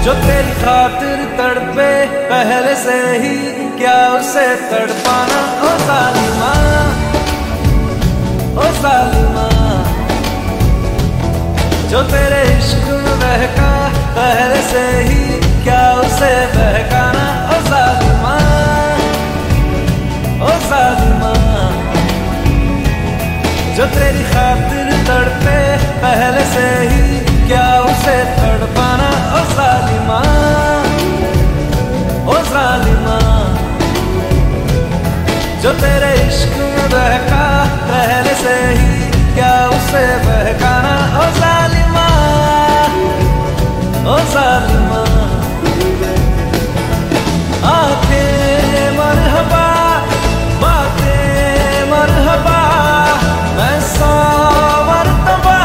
जो तेरी खातिर तड़पे पहले से ही, क्या उसे तड़पाना। ओ जालिमा, ओ जालिमा, जो तेरे इश्क में बहका पहले से ही, क्या उसे बहकाना। ओ जालिमा, ओ जालिमा, जो तेरी खातिर तड़पे पहले से ही, क्या उसे तड़पाना। ओ जालिमा, ओ जालिमा, जो तेरे इश्क में बहका पहले से ही, क्या उसे बहकाना। ओ जालिमा, ओ जालिमा, आंखें मरहबा, बातें मरहबा, मैं 100 मरतबा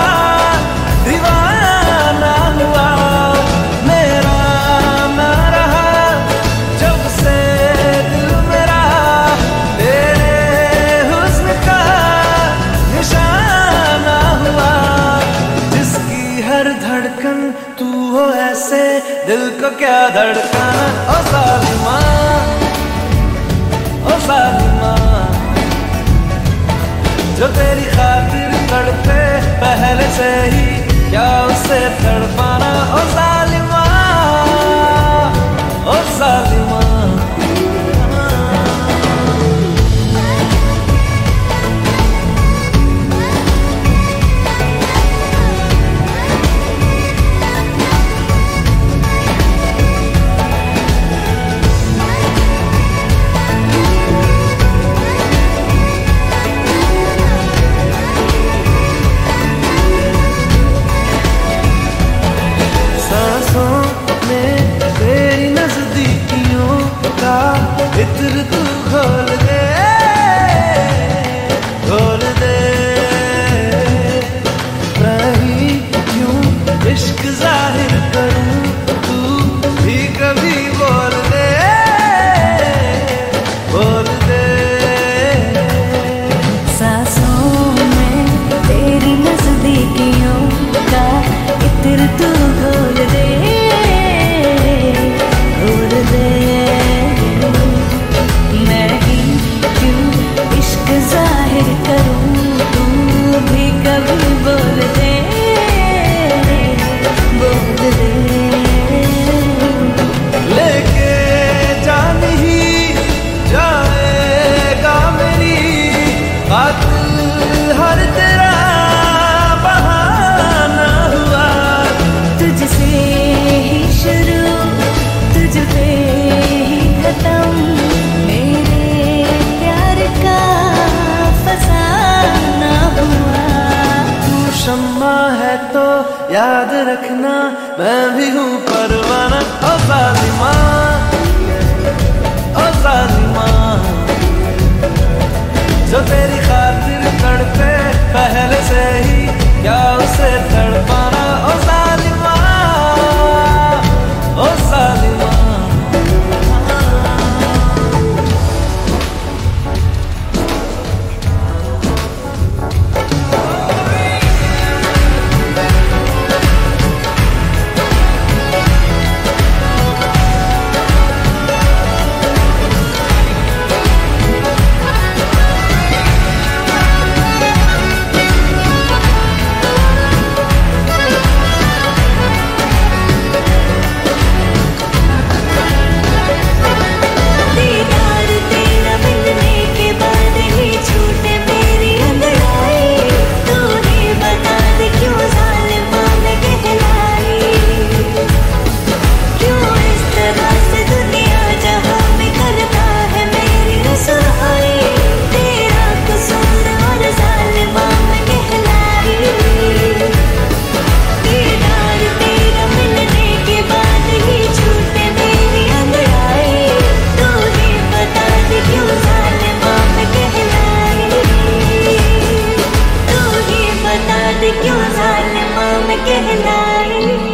दीवाना हुआ। मेरा ना रहा जब से दिल मेरा, तेरे हुस्न का निशाना हुआ। जिसकी हर धड़कन तू हो ऐसे, दिल को क्या धड़काना। ओ जालिमा, ओ जालिमा, जो तेरी खातिर तड़पे पहले से ही, क्या उसे तड़पाना। ओ जालिमा, ओ जालिमा। इत्र तू खोल दे, खोल दे, मैं ही क्यों इश्क जाहिर करूं, तू भी कभी बोल दे, बोल दे। सांसों में तेरी नजदीकियों का इत्र तू खोल दे, खोल दे। हर तेरा बहाना हुआ, तुझसे ही शुरू, तुझ पे ही खत्म, मेरे प्यार का फसाना हुआ। तू शम्मा है तो याद रखना, मैं भी हूँ परवाना। ओ जालिमा, ओ जालिमा, जो तेरी खातिर तड़पे पहले से ही, क्या उसे तड़पाना। ओ जालिमा, ओ जालिमा। क्यों जालिमा में कहलाई।